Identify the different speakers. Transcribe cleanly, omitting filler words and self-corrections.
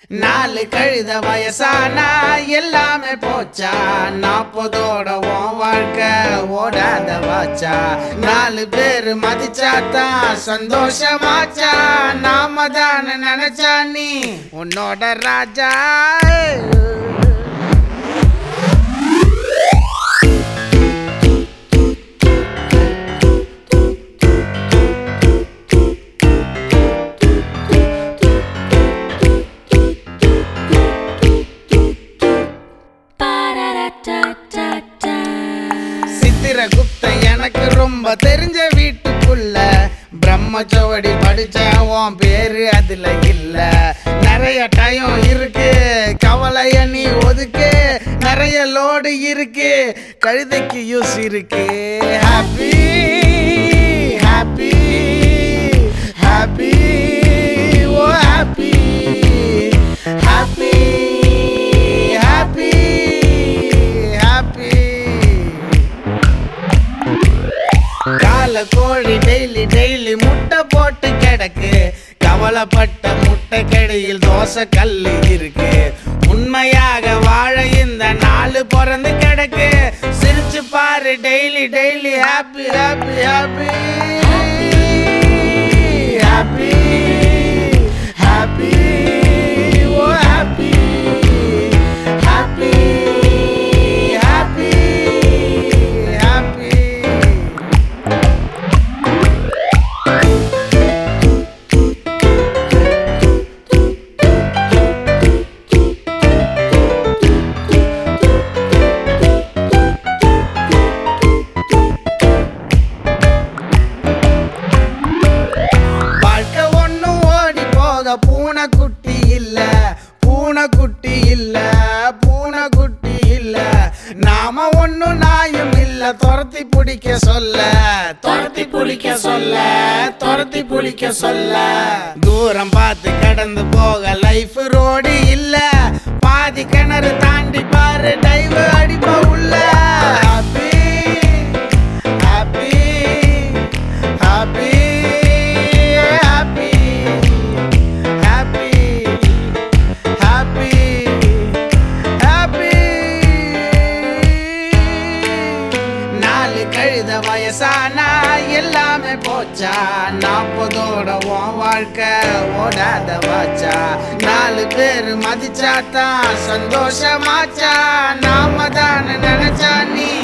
Speaker 1: நாலு கழுத வயசானா எல்லாமே போச்சா 40ஓட உன் வாழ்க்கை ஓடாத வாச்சா 4 பேரு மதிச்சாத்தான் சந்தோஷமாச்சா நாம தான நினைச்சா நீ உன்னோட ராஜா சித்திரகுப்த எனக்கு ரொம்ப தெரிஞ்ச வீட்டுக்குள்ள பிரம்மச்சோடி படிச்ச உன் பேரு அதுல இல்ல நிறைய டைம் இருக்கு கவலைய நீ ஒதுக்கு நிறைய லோடு இருக்கு கழுதைக்கு யூஸ் இருக்கு ஹாப்பி ஹாப்பி ஹாப்பி ஓ ஹாப்பி ஹாப்பி ஹாப்பி ஹாப்பி கால கோழி டெய்லி முட்டை போட்டு கிடக்கு கவலைப்பட்ட முட்டை கடையில் தோசை கல்லு இருக்கு உண்மையாக வாழ இந்த நாலு பிறந்து கிடக்கு சிரிச்சு பாரு daily happy happy happy happy happy ஓ ஹாப்பி ஹாப்பி ஹாப்பி ஹாப்பி பூனைக்குட்டி இல்ல பூனைக்குட்டி இல்ல பூனைக்குட்டி இல்ல நாம ஒண்ணும் நாயும் இல்ல துரத்தி பிடிக்க சொல்ல துரத்தி பிடிக்க சொல்ல துரத்தி பிடிக்க சொல்ல தூரம் பார்த்து கடந்து போக லைஃப் ரோடு இல்ல பாதி கிணறு தாண்டி பாரு டைவ் அடிப்ப உள்ள ஹாப்பி ஹாப்பி ஹாப்பி கழுத வயசானா எல்லாமே போச்சா 40ஓட உன் வாழ்க்கை ஓடாத வாச்சா 4 பேரு மதிச்சாத்தான் சந்தோஷமாச்சா நாம தான நினைச்சா நீ